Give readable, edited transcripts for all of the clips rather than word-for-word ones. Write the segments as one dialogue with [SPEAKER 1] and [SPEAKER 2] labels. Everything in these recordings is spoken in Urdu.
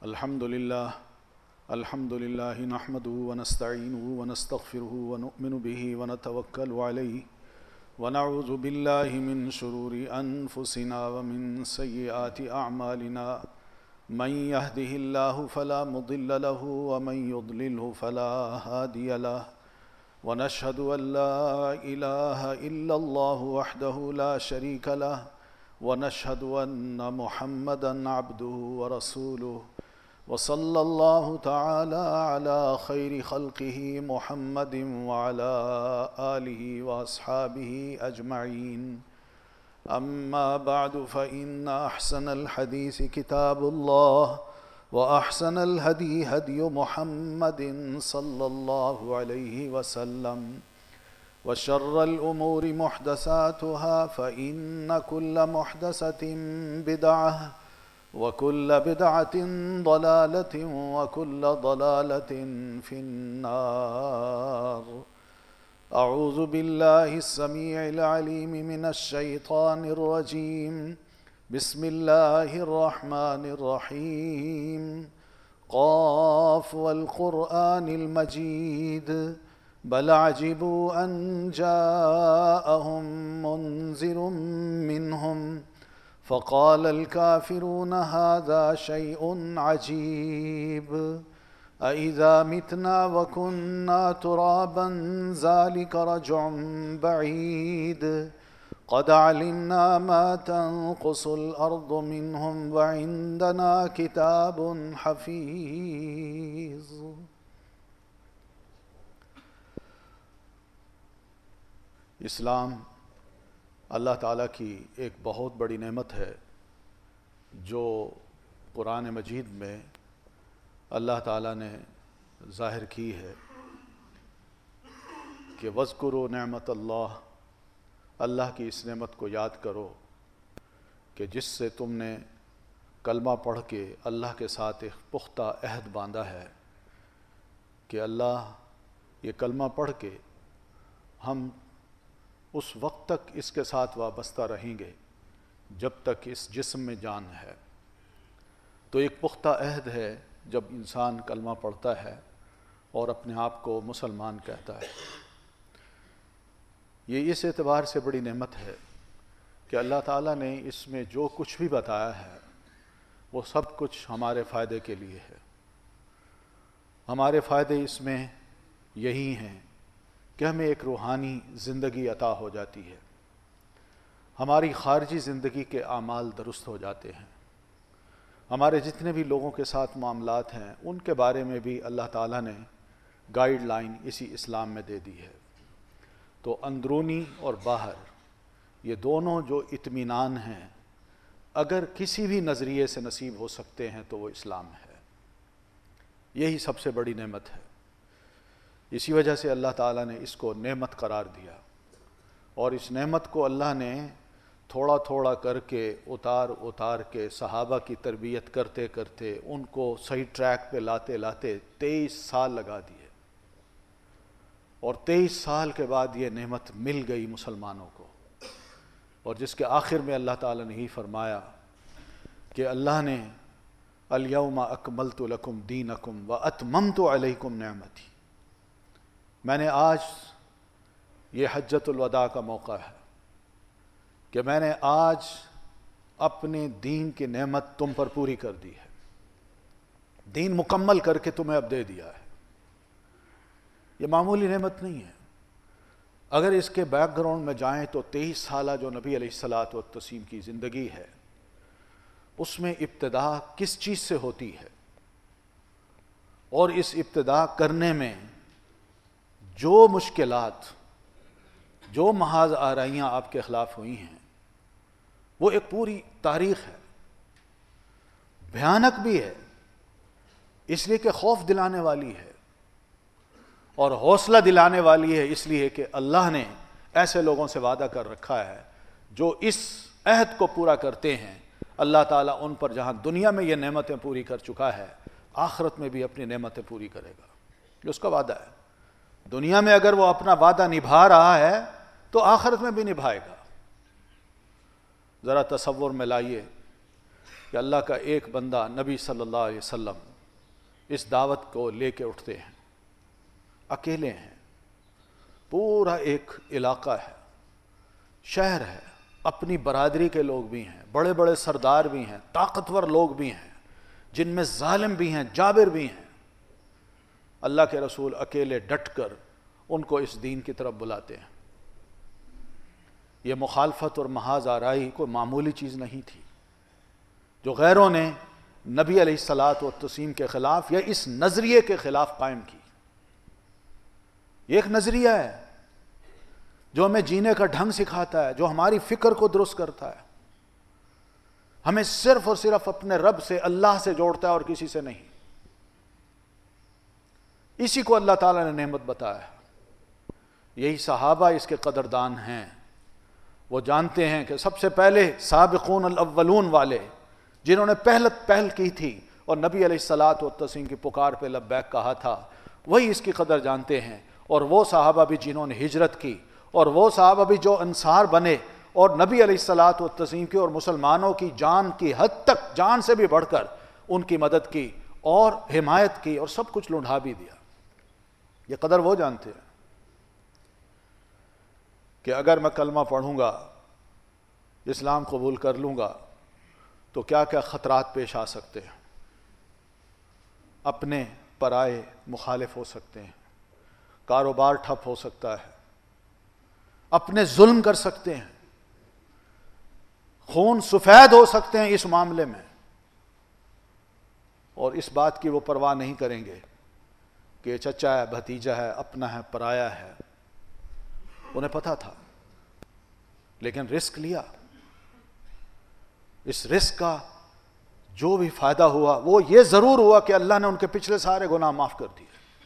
[SPEAKER 1] الحمد لله نحمده ونستعينه ونستغفره ونؤمن به ونتوكل عليه ونعوذ بالله من شرور أنفسنا ومن سيئات أعمالنا من يهده الله فلا مضل له ومن يضلله فلا هادي له ونشهد أن لا إله إلا الله وحده لا شريك له ونشهد أن محمدًا عبده ورسوله وصلى الله تعالى على خير خلقه محمد وعلى آله وأصحابه أجمعين أما بعد فإن أحسن الحديث كتاب الله وأحسن الهدي هدي محمد صلى الله عليه وسلم وشر الأمور محدثاتها فإن كل محدثة بدعة وكل بدعة ضلالة وكل ضلالة في النار. أعوذ بالله السميع العليم من الشيطان الرجيم. بسم الله الرحمن الرحيم. قاف والقرآن المجيد بل عجبوا أن جاءهم منذر منهم فقال الكافرون هذا شيء عجيب أإذا متنا وكنا ترابا ذلك رجع بعيد قد علمنا ما تنقص الأرض منهم وعندنا كتاب حفيظ. اسلام اللہ تعالیٰ کی ایک بہت بڑی نعمت ہے جو قرآن مجید میں اللہ تعالیٰ نے ظاہر کی ہے کہ وَاذْكُرُوا نعمت اللہ کی اس نعمت کو یاد کرو کہ جس سے تم نے کلمہ پڑھ کے اللہ کے ساتھ ایک پختہ عہد باندھا ہے کہ اللہ یہ کلمہ پڑھ کے ہم اس وقت تک اس کے ساتھ وابستہ رہیں گے جب تک اس جسم میں جان ہے. تو ایک پختہ عہد ہے جب انسان کلمہ پڑھتا ہے اور اپنے آپ کو مسلمان کہتا ہے. یہ اس اعتبار سے بڑی نعمت ہے کہ اللہ تعالیٰ نے اس میں جو کچھ بھی بتایا ہے وہ سب کچھ ہمارے فائدے کے لیے ہے. ہمارے فائدے اس میں یہی ہیں کہ ہمیں ایک روحانی زندگی عطا ہو جاتی ہے، ہماری خارجی زندگی کے اعمال درست ہو جاتے ہیں، ہمارے جتنے بھی لوگوں کے ساتھ معاملات ہیں ان کے بارے میں بھی اللہ تعالیٰ نے گائیڈ لائن اسی اسلام میں دے دی ہے. تو اندرونی اور باہر یہ دونوں جو اطمینان ہیں اگر کسی بھی نظریے سے نصیب ہو سکتے ہیں تو وہ اسلام ہے. یہی سب سے بڑی نعمت ہے. اسی وجہ سے اللہ تعالیٰ نے اس کو نعمت قرار دیا اور اس نعمت کو اللہ نے تھوڑا تھوڑا کر کے اتار کے صحابہ کی تربیت کرتے کرتے ان کو صحیح ٹریک پہ لاتے 23 سال لگا دیے اور 23 سال کے بعد یہ نعمت مل گئی مسلمانوں کو. اور جس کے آخر میں اللہ تعالیٰ نے ہی فرمایا کہ اللہ نے الیوم اکملت لکم دینکم واتممت علیکم نعمتی. میں نے آج یہ حجۃ الوداع کا موقع ہے کہ میں نے آج اپنے دین کی نعمت تم پر پوری کر دی ہے. دین مکمل کر کے تمہیں اب دے دیا ہے. یہ معمولی نعمت نہیں ہے. اگر اس کے بیک گراؤنڈ میں جائیں تو 23 سالہ جو نبی علیہ الصلاۃ والتسلیم کی زندگی ہے اس میں ابتدا کس چیز سے ہوتی ہے اور اس ابتدا کرنے میں جو مشکلات جو محاذ آرائیاں آپ کے خلاف ہوئی ہیں وہ ایک پوری تاریخ ہے. بھیانک بھی ہے اس لیے کہ خوف دلانے والی ہے اور حوصلہ دلانے والی ہے اس لیے کہ اللہ نے ایسے لوگوں سے وعدہ کر رکھا ہے جو اس عہد کو پورا کرتے ہیں اللہ تعالیٰ ان پر جہاں دنیا میں یہ نعمتیں پوری کر چکا ہے آخرت میں بھی اپنی نعمتیں پوری کرے گا. یہ اس کا وعدہ ہے. دنیا میں اگر وہ اپنا وعدہ نبھا رہا ہے تو آخرت میں بھی نبھائے گا. ذرا تصور میں لائیے کہ اللہ کا ایک بندہ نبی صلی اللہ علیہ وسلم اس دعوت کو لے کے اٹھتے ہیں، اکیلے ہیں، پورا ایک علاقہ ہے، شہر ہے، اپنی برادری کے لوگ بھی ہیں، بڑے بڑے سردار بھی ہیں، طاقتور لوگ بھی ہیں، جن میں ظالم بھی ہیں، جابر بھی ہیں۔ اللہ کے رسول اکیلے ڈٹ کر ان کو اس دین کی طرف بلاتے ہیں۔ یہ مخالفت اور محاذ آرائی کوئی معمولی چیز نہیں تھی جو غیروں نے نبی علیہ الصلاۃ والتسلیم کے خلاف یا اس نظریے کے خلاف قائم کی۔ یہ ایک نظریہ ہے جو ہمیں جینے کا ڈھنگ سکھاتا ہے، جو ہماری فکر کو درست کرتا ہے، ہمیں صرف اور صرف اپنے رب سے، اللہ سے جوڑتا ہے اور کسی سے نہیں۔ اسی کو اللہ تعالیٰ نے نعمت بتایا ہے۔ یہی صحابہ اس کے قدردان ہیں، وہ جانتے ہیں کہ سب سے پہلے سابقون الاولون والے جنہوں نے پہل کی تھی اور نبی علیہ الصلاۃ والتسلیم کی پکار پہ لبیک کہا تھا، وہی اس کی قدر جانتے ہیں۔ اور وہ صحابہ بھی جنہوں نے ہجرت کی، اور وہ صحابہ بھی جو انصار بنے اور نبی علیہ الصلاۃ والتسلیم کی اور مسلمانوں کی جان کی حد تک، جان سے بھی بڑھ کر ان کی مدد کی اور حمایت کی اور سب کچھ لنڈھا بھی دیا۔ یہ قدر وہ جانتے ہیں کہ اگر میں کلمہ پڑھوں گا، اسلام قبول کر لوں گا تو کیا کیا خطرات پیش آ سکتے ہیں، اپنے پرائے مخالف ہو سکتے ہیں، کاروبار ٹھپ ہو سکتا ہے، اپنے ظلم کر سکتے ہیں، خون سفید ہو سکتے ہیں اس معاملے میں، اور اس بات کی وہ پرواہ نہیں کریں گے کہ یہ چچا ہے، بھتیجا ہے، اپنا ہے، پرایا ہے۔ انہیں پتہ تھا، لیکن رسک لیا۔ اس رسک کا جو بھی فائدہ ہوا وہ یہ ضرور ہوا کہ اللہ نے ان کے پچھلے سارے گناہ معاف کر دیے۔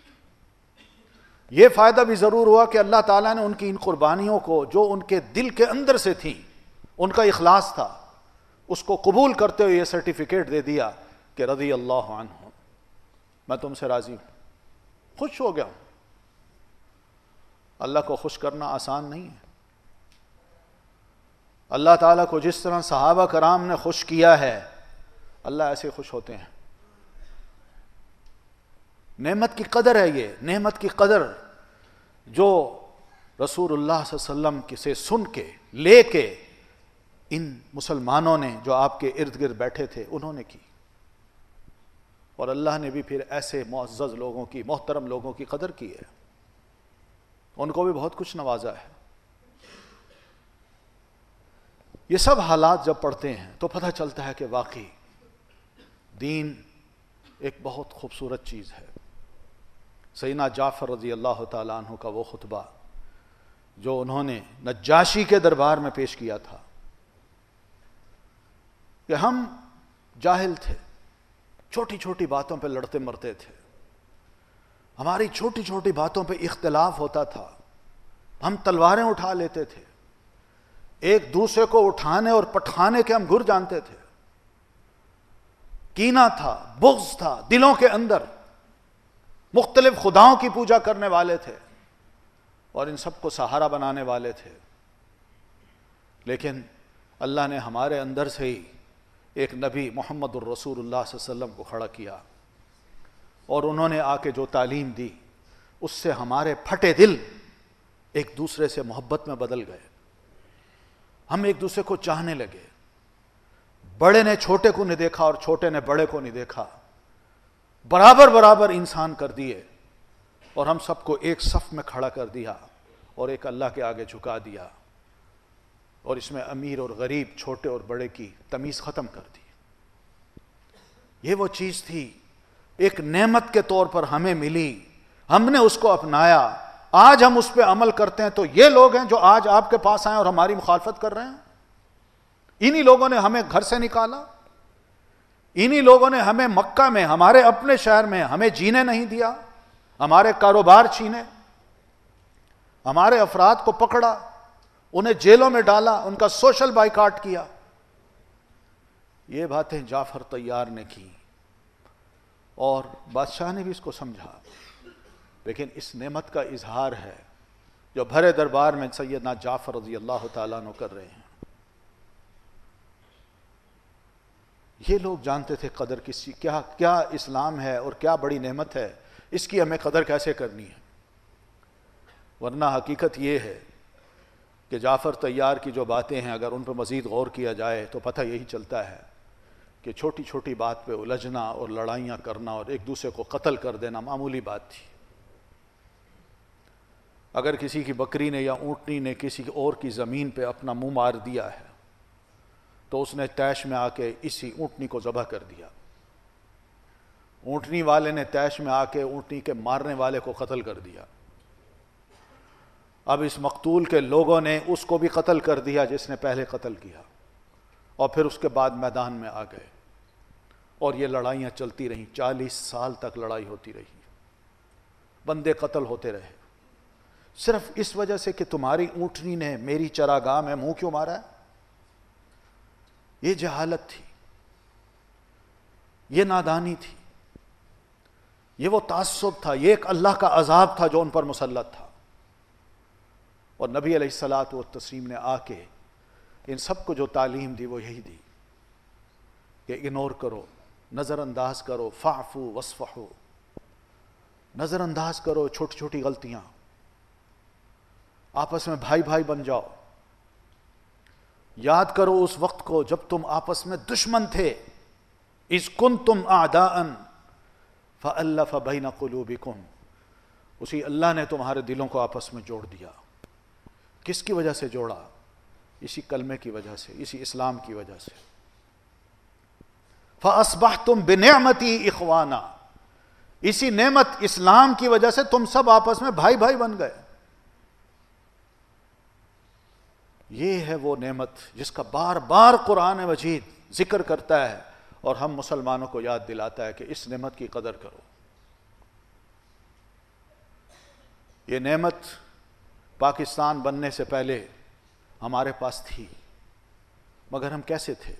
[SPEAKER 1] یہ فائدہ بھی ضرور ہوا کہ اللہ تعالیٰ نے ان کی ان قربانیوں کو جو ان کے دل کے اندر سے تھیں، ان کا اخلاص تھا، اس کو قبول کرتے ہوئے یہ سرٹیفکیٹ دے دیا کہ رضی اللہ عنہ، میں تم سے راضی ہوں، خوش ہو گیا ہوں۔ اللہ کو خوش کرنا آسان نہیں ہے۔ اللہ تعالیٰ کو جس طرح صحابہ کرام نے خوش کیا ہے، اللہ ایسے خوش ہوتے ہیں۔ نعمت کی قدر ہے یہ، نعمت کی قدر جو رسول اللہ صلی اللہ علیہ وسلم سے سن کے لے کے ان مسلمانوں نے جو آپ کے ارد گرد بیٹھے تھے انہوں نے کی، اور اللہ نے بھی پھر ایسے معزز لوگوں کی، محترم لوگوں کی قدر کی ہے، ان کو بھی بہت کچھ نوازا ہے۔ یہ سب حالات جب پڑھتے ہیں تو پتہ چلتا ہے کہ واقعی دین ایک بہت خوبصورت چیز ہے۔ سیدنا جعفر رضی اللہ تعالیٰ عنہ کا وہ خطبہ جو انہوں نے نجاشی کے دربار میں پیش کیا تھا کہ ہم جاہل تھے، چھوٹی چھوٹی باتوں پہ لڑتے مرتے تھے، ہماری چھوٹی چھوٹی باتوں پہ اختلاف ہوتا تھا، ہم تلواریں اٹھا لیتے تھے، ایک دوسرے کو اٹھانے اور پٹھانے کے ہم گر جانتے تھے، کینہ تھا، بغض تھا دلوں کے اندر، مختلف خداؤں کی پوجا کرنے والے تھے اور ان سب کو سہارا بنانے والے تھے۔ لیکن اللہ نے ہمارے اندر سے ہی ایک نبی محمد الرسول اللہ صلی اللہ علیہ وسلم کو کھڑا کیا، اور انہوں نے آ کے جو تعلیم دی اس سے ہمارے پھٹے دل ایک دوسرے سے محبت میں بدل گئے، ہم ایک دوسرے کو چاہنے لگے، بڑے نے چھوٹے کو نہیں دیکھا اور چھوٹے نے بڑے کو نہیں دیکھا، برابر برابر انسان کر دیے، اور ہم سب کو ایک صف میں کھڑا کر دیا اور ایک اللہ کے آگے جھکا دیا، اور اس میں امیر اور غریب، چھوٹے اور بڑے کی تمیز ختم کر دی۔ یہ وہ چیز تھی ایک نعمت کے طور پر ہمیں ملی، ہم نے اس کو اپنایا، آج ہم اس پہ عمل کرتے ہیں تو یہ لوگ ہیں جو آج آپ کے پاس آئے اور ہماری مخالفت کر رہے ہیں۔ انہی لوگوں نے ہمیں گھر سے نکالا، انہی لوگوں نے ہمیں مکہ میں، ہمارے اپنے شہر میں ہمیں جینے نہیں دیا، ہمارے کاروبار چھینے، ہمارے افراد کو پکڑا، انہیں جیلوں میں ڈالا، ان کا سوشل بائیکاٹ کیا۔ یہ باتیں جعفر طیار نے کی اور بادشاہ نے بھی اس کو سمجھا، لیکن اس نعمت کا اظہار ہے جو بھرے دربار میں سیدنا جعفر رضی اللہ تعالیٰ عنہ کر رہے ہیں۔ یہ لوگ جانتے تھے قدر کسی کیا اسلام ہے اور کیا بڑی نعمت ہے، اس کی ہمیں قدر کیسے کرنی ہے۔ ورنہ حقیقت یہ ہے کہ جعفر طیار کی جو باتیں ہیں اگر ان پر مزید غور کیا جائے تو پتہ یہی چلتا ہے کہ چھوٹی چھوٹی بات پہ الجھنا اور لڑائیاں کرنا اور ایک دوسرے کو قتل کر دینا معمولی بات تھی۔ اگر کسی کی بکری نے یا اونٹنی نے کسی اور کی زمین پہ اپنا منہ مار دیا ہے تو اس نے طیش میں آ کے اسی اونٹنی کو ذبح کر دیا، اونٹنی والے نے طیش میں آ کے اونٹنی کے مارنے والے کو قتل کر دیا۔ اب اس مقتول کے لوگوں نے اس کو بھی قتل کر دیا جس نے پہلے قتل کیا، اور پھر اس کے بعد میدان میں آ گئے اور یہ لڑائیاں چلتی رہیں، 40 سال تک لڑائی ہوتی رہی، بندے قتل ہوتے رہے، صرف اس وجہ سے کہ تمہاری اونٹنی نے میری چراگاہ میں منہ کیوں مارا ہے۔ یہ جہالت تھی، یہ نادانی تھی، یہ وہ تعصب تھا، یہ ایک اللہ کا عذاب تھا جو ان پر مسلط تھا۔ اور نبی علیہ الصلاۃ والتسلیم نے آ کے ان سب کو جو تعلیم دی وہ یہی دی کہ اگنور کرو، نظر انداز کرو، فاعفو واصفحو، نظر انداز کرو چھوٹی چھوٹی غلطیاں، آپس میں بھائی بھائی بن جاؤ، یاد کرو اس وقت کو جب تم آپس میں دشمن تھے، اذ کنتم اعداء فألف بین قلوبکم، اسی اللہ نے تمہارے دلوں کو آپس میں جوڑ دیا۔ کس کی وجہ سے جوڑا؟ اسی کلمے کی وجہ سے، اسی اسلام کی وجہ سے۔ فَأَصْبَحْتُمْ بِنِعْمَتِي إِخْوَانًا، اسی نعمت اسلام کی وجہ سے تم سب آپس میں بھائی بھائی بن گئے۔ یہ ہے وہ نعمت جس کا بار بار قرآن مجید ذکر کرتا ہے اور ہم مسلمانوں کو یاد دلاتا ہے کہ اس نعمت کی قدر کرو۔ یہ نعمت پاکستان بننے سے پہلے ہمارے پاس تھی، مگر ہم کیسے تھے؟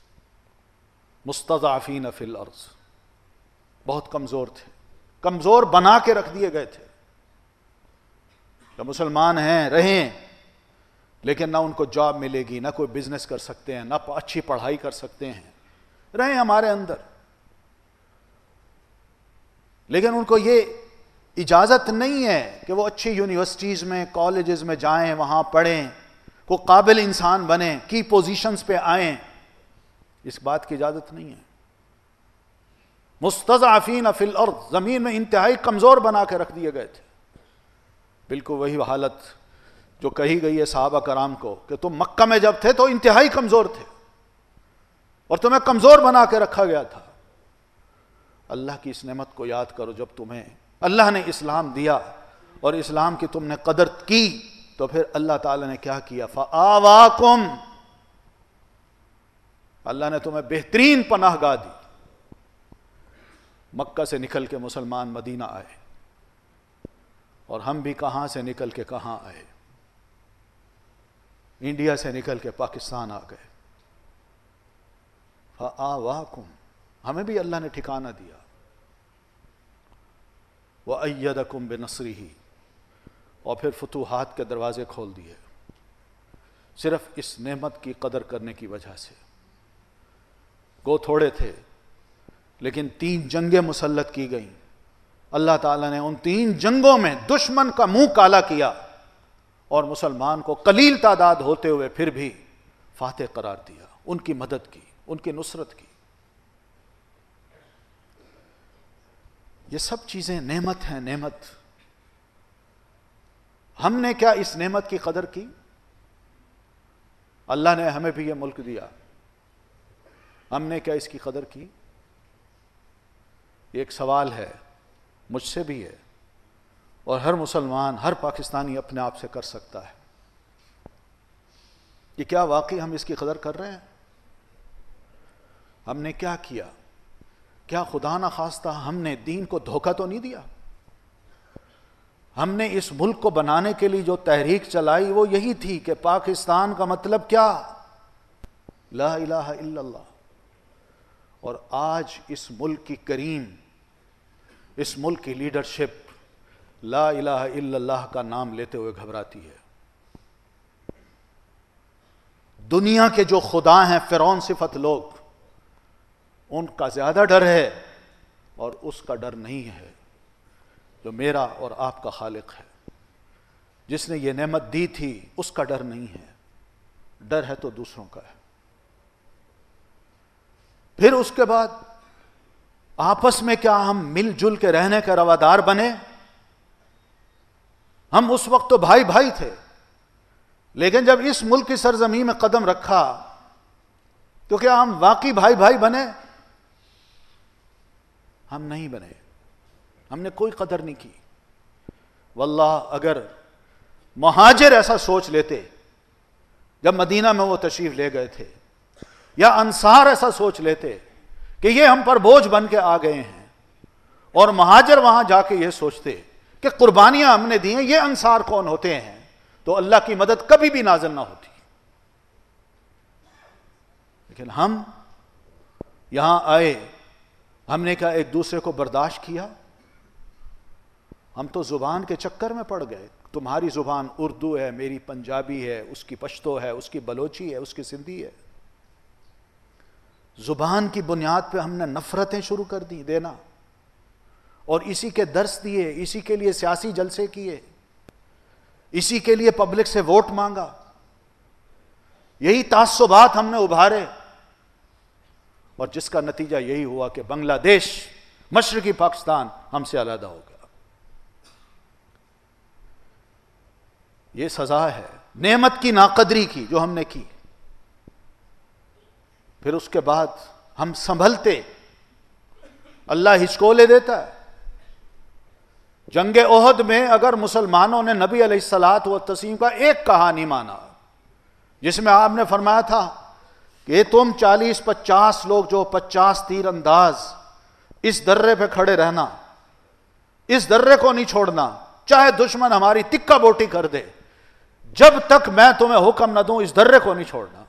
[SPEAKER 1] مستضعفین فی الارض، بہت کمزور تھے، کمزور بنا کے رکھ دیے گئے تھے کہ مسلمان ہیں رہیں، لیکن نہ ان کو جاب ملے گی، نہ کوئی بزنس کر سکتے ہیں، نہ اچھی پڑھائی کر سکتے ہیں، رہیں ہمارے اندر، لیکن ان کو یہ اجازت نہیں ہے کہ وہ اچھی یونیورسٹیز میں کالجز میں جائیں، وہاں پڑھیں، کو قابل انسان بنیں، کی پوزیشنز پہ آئیں، اس بات کی اجازت نہیں ہے۔ مستضعفین فی الارض، زمین میں انتہائی کمزور بنا کے رکھ دیے گئے تھے۔ بالکل وہی حالت جو کہی گئی ہے صحابہ کرام کو کہ تم مکہ میں جب تھے تو انتہائی کمزور تھے اور تمہیں کمزور بنا کے رکھا گیا تھا۔ اللہ کی اس نعمت کو یاد کرو، جب تمہیں اللہ نے اسلام دیا اور اسلام کی تم نے قدر کی تو پھر اللہ تعالی نے کیا کیا؟ فآواکم، اللہ نے تمہیں بہترین پناہ گاہ دی۔ مکہ سے نکل کے مسلمان مدینہ آئے، اور ہم بھی کہاں سے نکل کے کہاں آئے، انڈیا سے نکل کے پاکستان آ گئے۔ فآواکم، ہمیں بھی اللہ نے ٹھکانہ دیا۔ وَأَيَّدَكُمْ بِنَصْرِهِ، اور پھر فتوحات کے دروازے کھول دیے، صرف اس نعمت کی قدر کرنے کی وجہ سے۔ گو تھوڑے تھے لیکن 3 جنگیں مسلط کی گئیں، اللہ تعالیٰ نے ان 3 جنگوں میں دشمن کا منہ کالا کیا اور مسلمان کو قلیل تعداد ہوتے ہوئے پھر بھی فاتح قرار دیا، ان کی مدد کی، ان کی نصرت کی۔ یہ سب چیزیں نعمت ہیں، نعمت۔ ہم نے کیا اس نعمت کی قدر کی؟ اللہ نے ہمیں بھی یہ ملک دیا، ہم نے کیا اس کی قدر کی؟ یہ ایک سوال ہے، مجھ سے بھی ہے، اور ہر مسلمان، ہر پاکستانی اپنے آپ سے کر سکتا ہے کہ کیا واقعی ہم اس کی قدر کر رہے ہیں؟ ہم نے کیا کیا؟ کیا خدا نہ خواستہ ہم نے دین کو دھوکہ تو نہیں دیا؟ ہم نے اس ملک کو بنانے کے لیے جو تحریک چلائی وہ یہی تھی کہ پاکستان کا مطلب کیا؟ لا الہ الا اللہ۔ اور آج اس ملک کی کریم، اس ملک کی لیڈرشپ لا الہ الا اللہ کا نام لیتے ہوئے گھبراتی ہے۔ دنیا کے جو خدا ہیں فرعون صفت لوگ، ان کا زیادہ ڈر ہے، اور اس کا ڈر نہیں ہے جو میرا اور آپ کا خالق ہے، جس نے یہ نعمت دی تھی اس کا ڈر نہیں ہے، ڈر ہے تو دوسروں کا ہے۔ پھر اس کے بعد آپس میں کیا ہم مل جل کے رہنے کے روادار بنے؟ ہم اس وقت تو بھائی بھائی تھے، لیکن جب اس ملک کی سرزمین میں قدم رکھا تو کیا ہم واقعی بھائی بھائی بنے؟ ہم نہیں بنے، ہم نے کوئی قدر نہیں کی۔ واللہ اگر مہاجر ایسا سوچ لیتے جب مدینہ میں وہ تشریف لے گئے تھے، یا انصار ایسا سوچ لیتے کہ یہ ہم پر بوجھ بن کے آ گئے ہیں، اور مہاجر وہاں جا کے یہ سوچتے کہ قربانیاں ہم نے دی ہیں، یہ انصار کون ہوتے ہیں، تو اللہ کی مدد کبھی بھی نازل نہ ہوتی۔ لیکن ہم یہاں آئے، ہم نے کیا ایک دوسرے کو برداشت کیا؟ ہم تو زبان کے چکر میں پڑ گئے، تمہاری زبان اردو ہے، میری پنجابی ہے، اس کی پشتو ہے، اس کی بلوچی ہے، اس کی سندھی ہے۔ زبان کی بنیاد پہ ہم نے نفرتیں شروع کر دی دینا، اور اسی کے درس دیے، اسی کے لیے سیاسی جلسے کیے، اسی کے لیے پبلک سے ووٹ مانگا، یہی تعصبات ہم نے ابھارے، اور جس کا نتیجہ یہی ہوا کہ بنگلہ دیش، مشرقی پاکستان ہم سے علیحدہ ہو گیا۔ یہ سزا ہے نعمت کی ناقدری کی جو ہم نے کی۔ پھر اس کے بعد ہم سنبھلتے، اللہ ہچکولے دیتا ہے۔ جنگ احد میں اگر مسلمانوں نے نبی علیہ الصلاۃ والتسلیم کا ایک کہا نہیں مانا، جس میں آپ نے فرمایا تھا کہ تم 40-50 لوگ جو 50 تیر انداز اس درے پہ کھڑے رہنا، اس درے کو نہیں چھوڑنا، چاہے دشمن ہماری تکہ بوٹی کر دے، جب تک میں تمہیں حکم نہ دوں اس درے کو نہیں چھوڑنا۔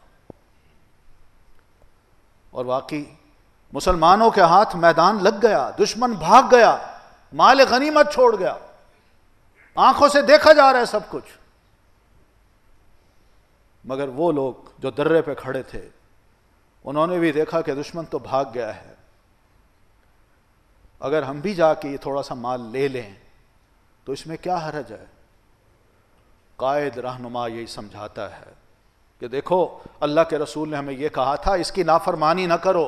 [SPEAKER 1] اور واقعی مسلمانوں کے ہاتھ میدان لگ گیا، دشمن بھاگ گیا، مال غنیمت چھوڑ گیا، آنکھوں سے دیکھا جا رہا ہے سب کچھ۔ مگر وہ لوگ جو درے پہ کھڑے تھے انہوں نے بھی دیکھا کہ دشمن تو بھاگ گیا ہے، اگر ہم بھی جا کے یہ تھوڑا سا مال لے لیں تو اس میں کیا حرج ہے؟ قائد رہنما یہی سمجھاتا ہے کہ دیکھو اللہ کے رسول نے ہمیں یہ کہا تھا اس کی نافرمانی نہ کرو۔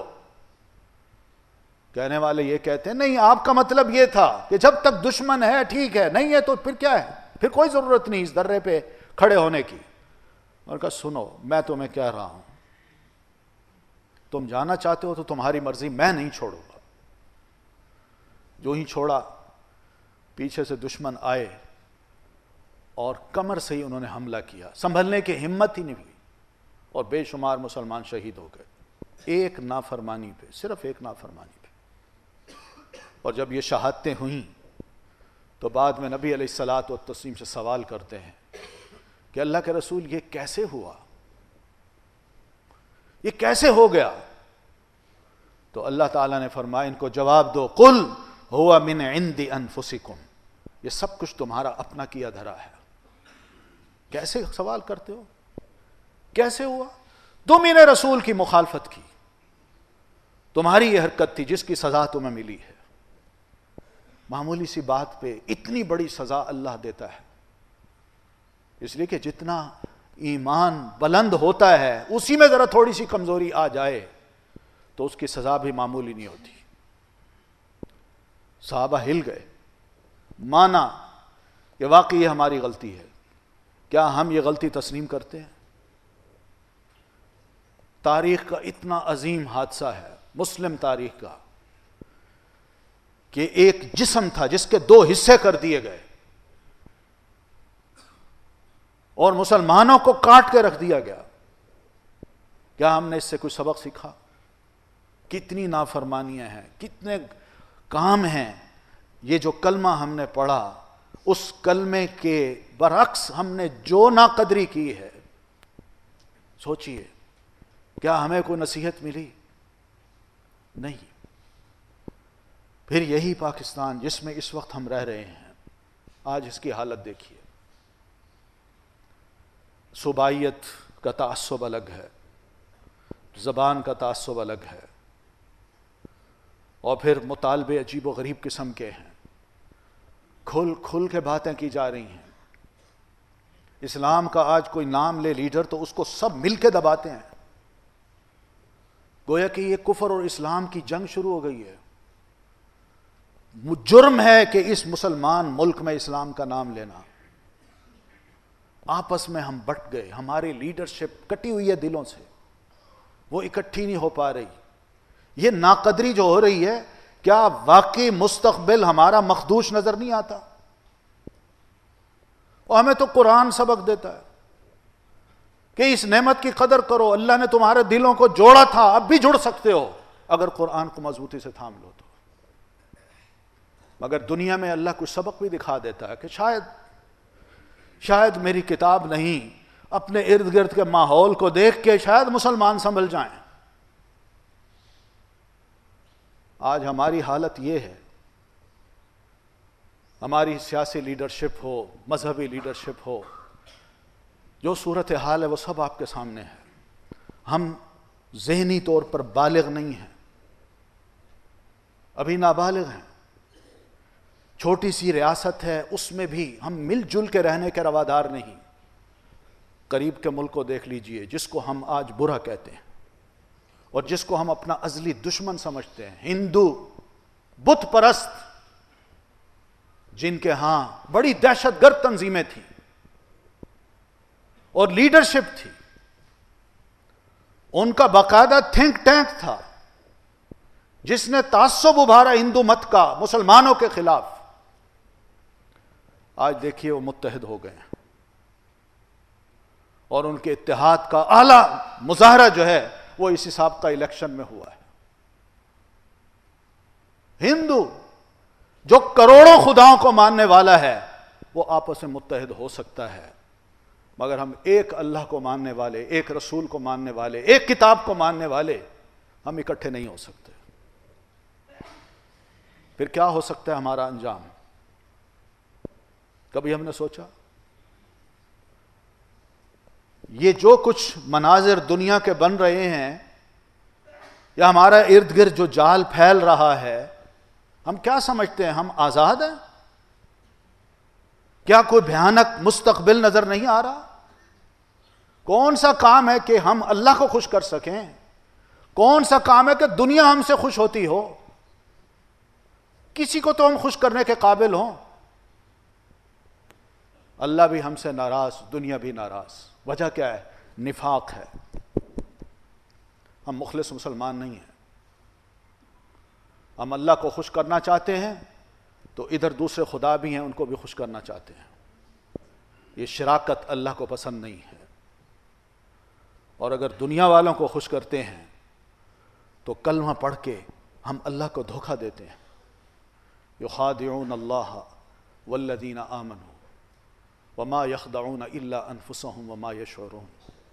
[SPEAKER 1] کہنے والے یہ کہتے ہیں نہیں، آپ کا مطلب یہ تھا کہ جب تک دشمن ہے ٹھیک ہے، نہیں ہے تو پھر کیا ہے، پھر کوئی ضرورت نہیں اس درے پہ کھڑے ہونے کی۔ اور کہا سنو، میں تمہیں کہہ رہا ہوں، تم جانا چاہتے ہو تو تمہاری مرضی، میں نہیں چھوڑوں گا۔ جو ہی چھوڑا، پیچھے سے دشمن آئے اور کمر سے ہی انہوں نے حملہ کیا، سنبھلنے کی ہمت ہی نہیں ہوئی، اور بے شمار مسلمان شہید ہو گئے، ایک نافرمانی پہ، صرف ایک نافرمانی پہ۔ اور جب یہ شہادتیں ہوئیں تو بعد میں نبی علیہ الصلاۃ والتسلیم سے سوال کرتے ہیں کہ اللہ کے رسول یہ کیسے ہوا، یہ کیسے ہو گیا؟ تو اللہ تعالیٰ نے فرمایا ان کو جواب دو، قل ہوا من عند انفسکم، یہ سب کچھ تمہارا اپنا کیا دھرا ہے۔ کیسے سوال کرتے ہو؟ کیسے ہوا؟ تم نے رسول کی مخالفت کی، تمہاری یہ حرکت تھی جس کی سزا تمہیں ملی ہے۔ معمولی سی بات پہ اتنی بڑی سزا اللہ دیتا ہے، اس لیے کہ جتنا ایمان بلند ہوتا ہے اسی میں ذرا تھوڑی سی کمزوری آ جائے تو اس کی سزا بھی معمولی نہیں ہوتی۔ صحابہ ہل گئے، مانا کہ واقعی یہ ہماری غلطی ہے۔ کیا ہم یہ غلطی تسلیم کرتے ہیں؟ تاریخ کا اتنا عظیم حادثہ ہے، مسلم تاریخ کا، کہ ایک جسم تھا جس کے 2 حصے کر دیے گئے اور مسلمانوں کو کاٹ کے رکھ دیا گیا۔ کیا ہم نے اس سے کوئی سبق سیکھا؟ کتنی نافرمانیاں ہیں، کتنے کام ہیں۔ یہ جو کلمہ ہم نے پڑھا، اس کلمے کے برعکس ہم نے جو ناقدری کی ہے، سوچئے کیا ہمیں کوئی نصیحت ملی؟ نہیں۔ پھر یہی پاکستان جس میں اس وقت ہم رہ رہے ہیں، آج اس کی حالت دیکھیے۔ صوبائیت کا تعصب الگ ہے، زبان کا تعصب الگ ہے، اور پھر مطالبے عجیب و غریب قسم کے ہیں، کھل کھل کے باتیں کی جا رہی ہیں۔ اسلام کا آج کوئی نام لے لیڈر تو اس کو سب مل کے دباتے ہیں، گویا کہ یہ کفر اور اسلام کی جنگ شروع ہو گئی ہے۔ جرم ہے کہ اس مسلمان ملک میں اسلام کا نام لینا۔ آپس میں ہم بٹ گئے، ہماری لیڈرشپ کٹی ہوئی ہے دلوں سے، وہ اکٹھی نہیں ہو پا رہی۔ یہ ناقدری جو ہو رہی ہے، کیا واقعی مستقبل ہمارا مخدوش نظر نہیں آتا؟ اور ہمیں تو قرآن سبق دیتا ہے کہ اس نعمت کی قدر کرو، اللہ نے تمہارے دلوں کو جوڑا تھا، اب بھی جڑ سکتے ہو اگر قرآن کو مضبوطی سے تھام لو تو۔ مگر دنیا میں اللہ کچھ سبق بھی دکھا دیتا ہے کہ شاید میری کتاب نہیں، اپنے ارد گرد کے ماحول کو دیکھ کے شاید مسلمان سنبھل جائیں۔ آج ہماری حالت یہ ہے، ہماری سیاسی لیڈرشپ ہو، مذہبی لیڈرشپ ہو، جو صورتحال ہے وہ سب آپ کے سامنے ہے۔ ہم ذہنی طور پر بالغ نہیں ہیں، ابھی نابالغ ہیں۔ چھوٹی سی ریاست ہے، اس میں بھی ہم مل جل کے رہنے کے روادار نہیں۔ قریب کے ملک کو دیکھ لیجئے، جس کو ہم آج برا کہتے ہیں اور جس کو ہم اپنا ازلی دشمن سمجھتے ہیں، ہندو بت پرست، جن کے ہاں بڑی دہشت گرد تنظیمیں تھیں اور لیڈرشپ تھی، ان کا باقاعدہ تھنک ٹینک تھا جس نے تعصب ابھارا ہندو مت کا مسلمانوں کے خلاف۔ آج دیکھیے وہ متحد ہو گئے ہیں، اور ان کے اتحاد کا اعلیٰ مظاہرہ جو ہے وہ اسی سابقہ الیکشن میں ہوا ہے۔ ہندو جو کروڑوں خداؤں کو ماننے والا ہے، وہ آپس میں متحد ہو سکتا ہے، مگر ہم ایک اللہ کو ماننے والے، ایک رسول کو ماننے والے، ایک کتاب کو ماننے والے، ہم اکٹھے نہیں ہو سکتے۔ پھر کیا ہو سکتا ہے ہمارا انجام؟ کبھی ہم نے سوچا؟ یہ جو کچھ مناظر دنیا کے بن رہے ہیں، یا ہمارا ارد گرد جو جال پھیل رہا ہے، ہم کیا سمجھتے ہیں ہم آزاد ہیں؟ کیا کوئی بھیانک مستقبل نظر نہیں آ رہا؟ کون سا کام ہے کہ ہم اللہ کو خوش کر سکیں؟ کون سا کام ہے کہ دنیا ہم سے خوش ہوتی ہو؟ کسی کو تو ہم خوش کرنے کے قابل ہوں۔ اللہ بھی ہم سے ناراض، دنیا بھی ناراض۔ وجہ کیا ہے؟ نفاق ہے۔ ہم مخلص مسلمان نہیں ہیں۔ ہم اللہ کو خوش کرنا چاہتے ہیں تو ادھر دوسرے خدا بھی ہیں، ان کو بھی خوش کرنا چاہتے ہیں۔ یہ شراکت اللہ کو پسند نہیں ہے۔ اور اگر دنیا والوں کو خوش کرتے ہیں تو کلمہ پڑھ کے ہم اللہ کو دھوکہ دیتے ہیں۔ یخادعون اللہ والذین آمنوا وما یخدعون الا انفسهم وما یشعرون۔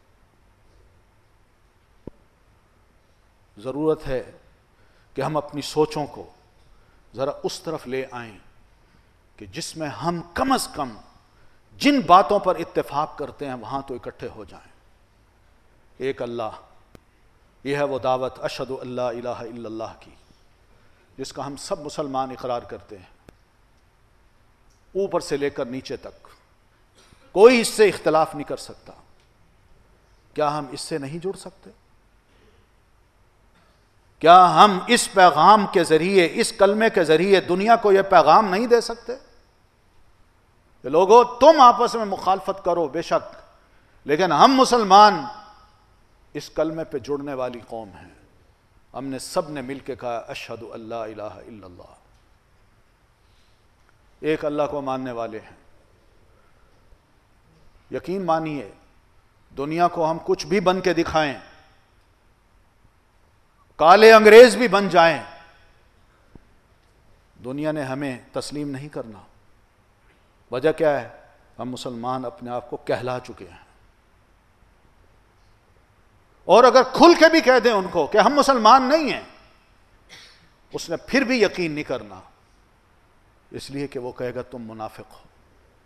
[SPEAKER 1] ضرورت ہے کہ ہم اپنی سوچوں کو ذرا اس طرف لے آئیں کہ جس میں ہم کم از کم جن باتوں پر اتفاق کرتے ہیں وہاں تو اکٹھے ہو جائیں۔ ایک اللہ، یہ ہے وہ دعوت اشہد ان لا الہ الا اللہ کی، جس کا ہم سب مسلمان اقرار کرتے ہیں، اوپر سے لے کر نیچے تک کوئی اس سے اختلاف نہیں کر سکتا۔ کیا ہم اس سے نہیں جڑ سکتے؟ کیا ہم اس پیغام کے ذریعے، اس کلمے کے ذریعے دنیا کو یہ پیغام نہیں دے سکتے کہ لوگو تم آپس میں مخالفت کرو بے شک، لیکن ہم مسلمان اس کلمے پہ جڑنے والی قوم ہیں۔ ہم نے سب نے مل کے کہا اشہد ان لا الہ الا اللہ، ایک اللہ کو ماننے والے ہیں۔ یقین مانیے، دنیا کو ہم کچھ بھی بن کے دکھائیں، کالے انگریز بھی بن جائیں، دنیا نے ہمیں تسلیم نہیں کرنا۔ وجہ کیا ہے؟ ہم مسلمان اپنے آپ کو کہلا چکے ہیں۔ اور اگر کھل کے بھی کہہ دیں ان کو کہ ہم مسلمان نہیں ہیں، اس نے پھر بھی یقین نہیں کرنا، اس لیے کہ وہ کہے گا تم منافق ہو۔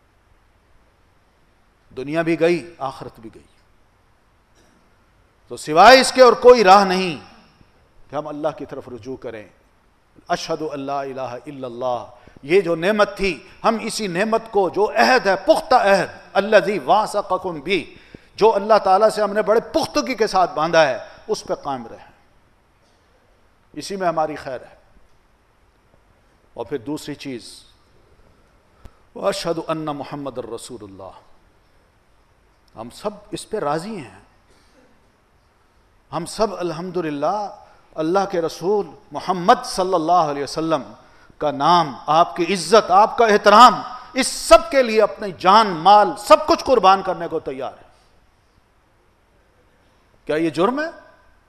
[SPEAKER 1] دنیا بھی گئی، آخرت بھی گئی۔ تو سوائے اس کے اور کوئی راہ نہیں کہ ہم اللہ کی طرف رجوع کریں، اشہد ان لا الہ الا اللہ. یہ جو نعمت تھی ہم اسی نعمت کو جو عہد ہے پختہ عہد الذی واثقکم بھی جو اللہ تعالیٰ سے ہم نے بڑے پختگی کے ساتھ باندھا ہے اس پہ قائم رہیں. اسی میں ہماری خیر ہے. اور پھر دوسری چیز واشہد ان محمد الرسول اللہ. ہم سب اس پہ راضی ہیں. ہم سب الحمدللہ اللہ کے رسول محمد صلی اللہ علیہ وسلم کا نام، آپ کی عزت، آپ کا احترام، اس سب کے لیے اپنی جان مال سب کچھ قربان کرنے کو تیار ہے. کیا یہ جرم ہے؟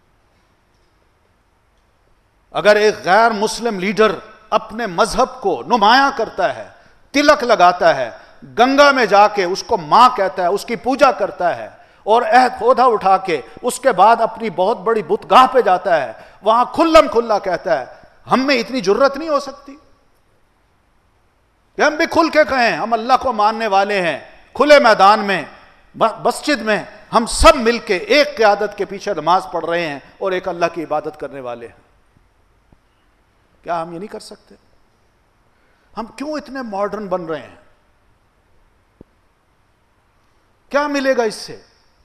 [SPEAKER 1] اگر ایک غیر مسلم لیڈر اپنے مذہب کو نمایاں کرتا ہے، تلک لگاتا ہے، گنگا میں جا کے اس کو ماں کہتا ہے، اس کی پوجا کرتا ہے اور عہد عہدہ اٹھا کے اس کے بعد اپنی بہت بڑی بت گاہ پہ جاتا ہے، وہاں کھلم کھلا کہتا ہے، ہم میں اتنی جرت نہیں ہو سکتی کہ ہم بھی کھل کے کہیں ہم اللہ کو ماننے والے ہیں. کھلے میدان میں مسجد میں ہم سب مل کے ایک قیادت کے پیچھے نماز پڑھ رہے ہیں اور ایک اللہ کی عبادت کرنے والے ہیں. کیا ہم یہ نہیں کر سکتے؟ ہم کیوں اتنے ماڈرن بن رہے ہیں؟ کیا ملے گا اس سے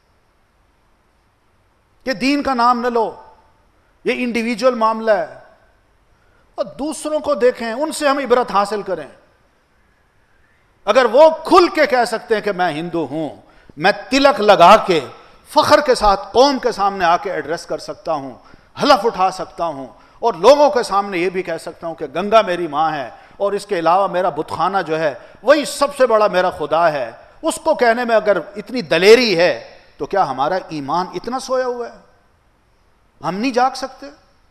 [SPEAKER 1] کہ دین کا نام نہ لو؟ یہ انڈیویجول معاملہ ہے. اور دوسروں کو دیکھیں، ان سے ہم عبرت حاصل کریں. اگر وہ کھل کے کہہ سکتے ہیں کہ میں ہندو ہوں، میں تلک لگا کے فخر کے ساتھ قوم کے سامنے آ کے ایڈریس کر سکتا ہوں، حلف اٹھا سکتا ہوں اور لوگوں کے سامنے یہ بھی کہہ سکتا ہوں کہ گنگا میری ماں ہے اور اس کے علاوہ میرا بت خانہ جو ہے وہی سب سے بڑا میرا خدا ہے، اس کو کہنے میں اگر اتنی دلیری ہے تو کیا ہمارا ایمان اتنا سویا ہوا ہے؟ ہم نہیں جاگ سکتے؟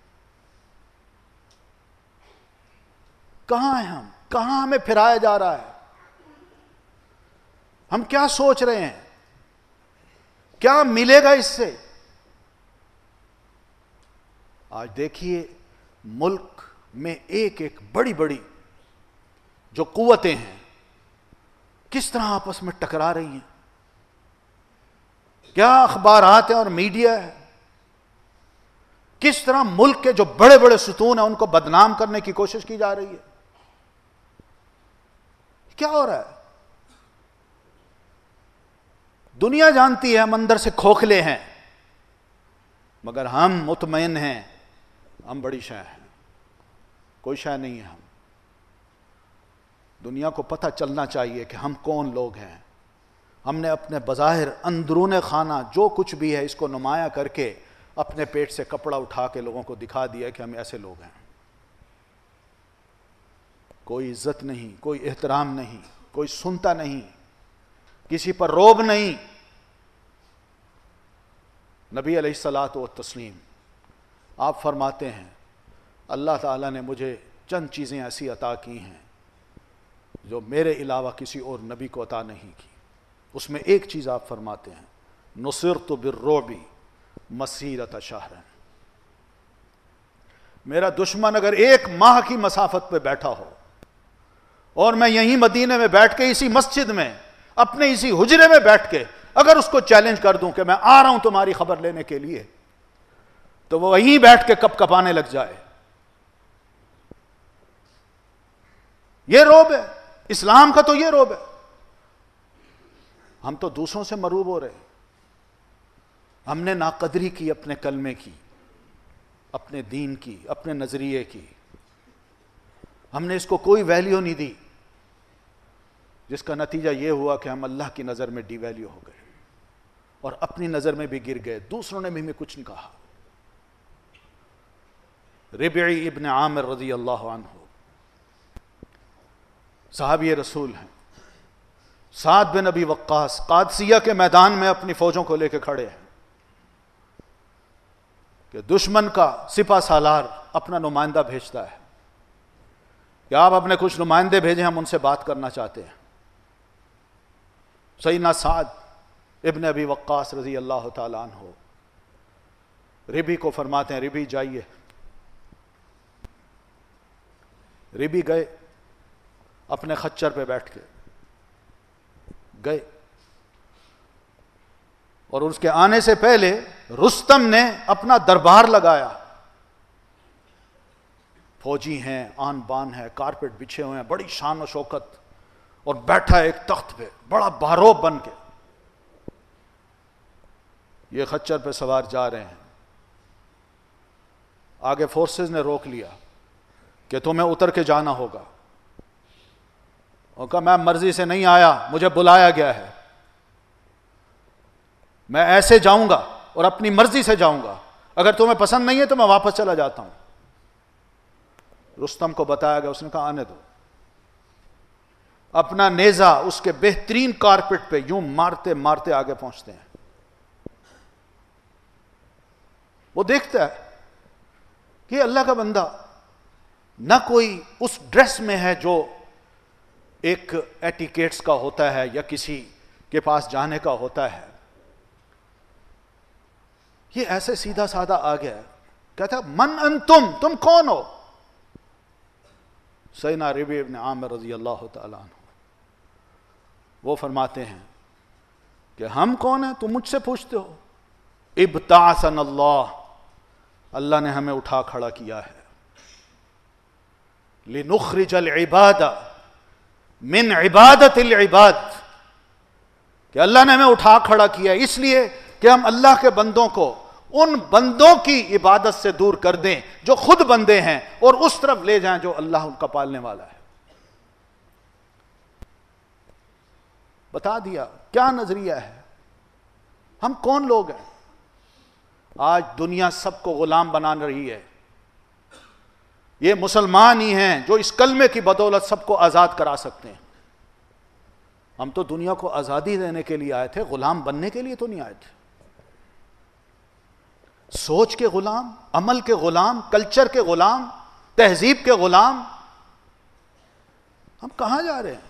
[SPEAKER 1] کہاں ہیں ہم؟ کہاں ہمیں پھرایا جا رہا ہے؟ ہم کیا سوچ رہے ہیں؟ کیا ملے گا اس سے؟ آج دیکھیے ملک میں ایک ایک بڑی بڑی جو قوتیں ہیں کس طرح آپس میں ٹکرا رہی ہیں. کیا اخبارات ہیں اور میڈیا ہے، کس طرح ملک کے جو بڑے بڑے ستون ہیں ان کو بدنام کرنے کی کوشش کی جا رہی ہے. کیا ہو رہا ہے؟ دنیا جانتی ہے ہم اندر سے کھوکھلے ہیں، مگر ہم مطمئن ہیں ہم بڑی شے ہیں. کوئی شے نہیں ہے. ہم دنیا کو پتہ چلنا چاہیے کہ ہم کون لوگ ہیں. ہم نے اپنے بظاہر اندرون خانہ جو کچھ بھی ہے اس کو نمایاں کر کے اپنے پیٹ سے کپڑا اٹھا کے لوگوں کو دکھا دیا کہ ہم ایسے لوگ ہیں. کوئی عزت نہیں، کوئی احترام نہیں، کوئی سنتا نہیں، کسی پر روب نہیں. نبی علیہ الصلاۃ والتسلیم آپ فرماتے ہیں اللہ تعالیٰ نے مجھے چند چیزیں ایسی عطا کی ہیں جو میرے علاوہ کسی اور نبی کو عطا نہیں کی. اس میں ایک چیز آپ فرماتے ہیں نصرت بالرعب مسیرۃ شہر. میرا دشمن اگر ایک ماہ کی مسافت پہ بیٹھا ہو اور میں یہیں مدینے میں بیٹھ کے اسی مسجد میں اپنے اسی حجرے میں بیٹھ کے اگر اس کو چیلنج کر دوں کہ میں آ رہا ہوں تمہاری خبر لینے کے لیے، تو وہ وہیں بیٹھ کے کپ کپانے لگ جائے. یہ روب ہے اسلام کا. تو یہ روب ہے. ہم تو دوسروں سے مروب ہو رہے. ہم نے ناقدری کی اپنے کلمے کی، اپنے دین کی، اپنے نظریے کی. ہم نے اس کو کوئی ویلیو نہیں دی، جس کا نتیجہ یہ ہوا کہ ہم اللہ کی نظر میں ڈی ویلیو ہو گئے اور اپنی نظر میں بھی گر گئے. دوسروں نے بھی ہمیں کچھ نہیں کہا. ربعی ابن عامر رضی اللہ عنہ صحابی رسول ہیں. سعد بن ابی وقاص قادسیہ کے میدان میں اپنی فوجوں کو لے کے کھڑے ہیں کہ دشمن کا سپہ سالار اپنا نمائندہ بھیجتا ہے کہ آپ اپنے کچھ نمائندے بھیجیں، ہم ان سے بات کرنا چاہتے ہیں. سیدنا سعد ابن ابی وقاص رضی اللہ تعالیٰ عنہ ربی کو فرماتے ہیں ربی جائیے. ربی گئے، اپنے خچر پہ بیٹھ کے گئے، اور اس کے آنے سے پہلے رستم نے اپنا دربار لگایا. فوجی ہیں، آن بان ہے، کارپیٹ بچھے ہوئے ہیں، بڑی شان و شوکت، اور بیٹھا ہے ایک تخت پہ بڑا بہروب بن کے. یہ خچر پہ سوار جا رہے ہیں. آگے فورسز نے روک لیا کہ تمہیں اتر کے جانا ہوگا. اور کہا میں مرضی سے نہیں آیا، مجھے بلایا گیا ہے، میں ایسے جاؤں گا اور اپنی مرضی سے جاؤں گا، اگر تمہیں پسند نہیں ہے تو میں واپس چلا جاتا ہوں. رستم کو بتایا گیا، اس نے کہا آنے دو. اپنا نیزہ اس کے بہترین کارپٹ پہ یوں مارتے مارتے آگے پہنچتے ہیں. وہ دیکھتا ہے کہ اللہ کا بندہ نہ کوئی اس ڈریس میں ہے جو ایک ایٹیکیٹس کا ہوتا ہے یا کسی کے پاس جانے کا ہوتا ہے. یہ ایسے سیدھا سادہ آ گیا. کہتا من انتم، تم کون ہو؟ سیدنا ربیع ابن عامر رضی اللہ تعالیٰ عنہ وہ فرماتے ہیں کہ ہم کون ہیں تم مجھ سے پوچھتے ہو؟ ابتعثنا اللہ، اللہ نے ہمیں اٹھا کھڑا کیا ہے. لنخرج العباد من عبادت العباد، کہ اللہ نے ہمیں اٹھا کھڑا کیا اس لیے کہ ہم اللہ کے بندوں کو ان بندوں کی عبادت سے دور کر دیں جو خود بندے ہیں، اور اس طرف لے جائیں جو اللہ ان کا پالنے والا ہے. بتا دیا کیا نظریہ ہے، ہم کون لوگ ہیں. آج دنیا سب کو غلام بنا رہی ہے. یہ مسلمان ہی ہیں جو اس کلمے کی بدولت سب کو آزاد کرا سکتے ہیں. ہم تو دنیا کو آزادی دینے کے لیے آئے تھے، غلام بننے کے لیے تو نہیں آئے تھے. سوچ کے غلام، عمل کے غلام، کلچر کے غلام، تہذیب کے غلام. ہم کہاں جا رہے ہیں؟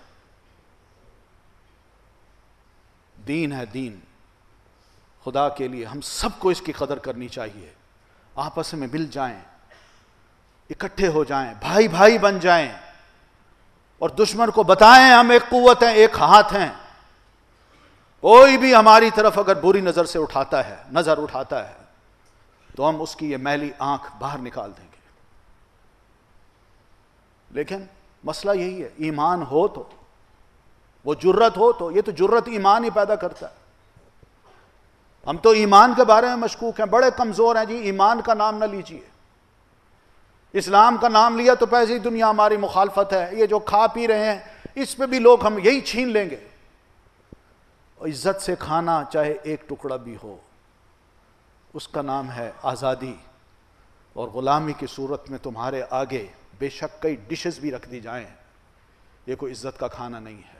[SPEAKER 1] دین ہے دین، خدا کے لیے ہم سب کو اس کی قدر کرنی چاہیے. آپس میں مل جائیں، اکٹھے ہو جائیں، بھائی بھائی بن جائیں، اور دشمن کو بتائیں ہم ایک قوت ہیں، ایک ہاتھ ہیں. کوئی بھی ہماری طرف اگر بری نظر سے نظر اٹھاتا ہے تو ہم اس کی یہ میلی آنکھ باہر نکال دیں گے. لیکن مسئلہ یہی ہے، ایمان ہو تو، وہ جرت ہو تو. یہ تو جرت ایمان ہی پیدا کرتا ہے. ہم تو ایمان کے بارے میں مشکوک ہیں، بڑے کمزور ہیں. جی ایمان کا نام نہ لیجیے، اسلام کا نام لیا تو پیسے دنیا ہماری مخالفت ہے. یہ جو کھا پی رہے ہیں اس پہ بھی لوگ ہم یہی چھین لیں گے. عزت سے کھانا چاہے ایک ٹکڑا بھی ہو، اس کا نام ہے آزادی. اور غلامی کی صورت میں تمہارے آگے بے شک کئی ڈشز بھی رکھ دی جائیں، یہ کوئی عزت کا کھانا نہیں ہے.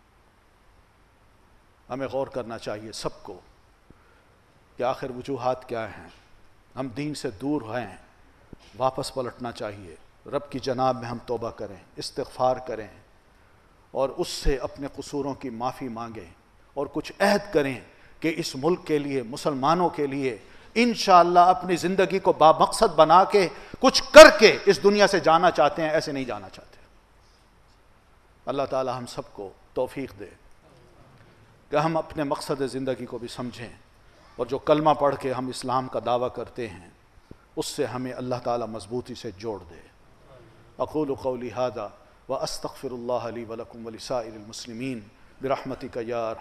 [SPEAKER 1] ہمیں غور کرنا چاہیے سب کو کہ آخر وجوہات کیا ہیں. ہم دین سے دور ہیں، واپس پلٹنا چاہیے. رب کی جناب میں ہم توبہ کریں، استغفار کریں، اور اس سے اپنے قصوروں کی معافی مانگیں، اور کچھ عہد کریں کہ اس ملک کے لیے، مسلمانوں کے لیے انشاءاللہ اپنی زندگی کو بامقصد بنا کے کچھ کر کے اس دنیا سے جانا چاہتے ہیں، ایسے نہیں جانا چاہتے. اللہ تعالی ہم سب کو توفیق دے کہ ہم اپنے مقصد زندگی کو بھی سمجھیں، اور جو کلمہ پڑھ کے ہم اسلام کا دعویٰ کرتے ہیں اس سے ہمیں اللہ تعالی مضبوطی سے جوڑ دے. اقول قولی ھذا واستغفر اللہ لی ولکم ولسائر المسلمین برحمتک یا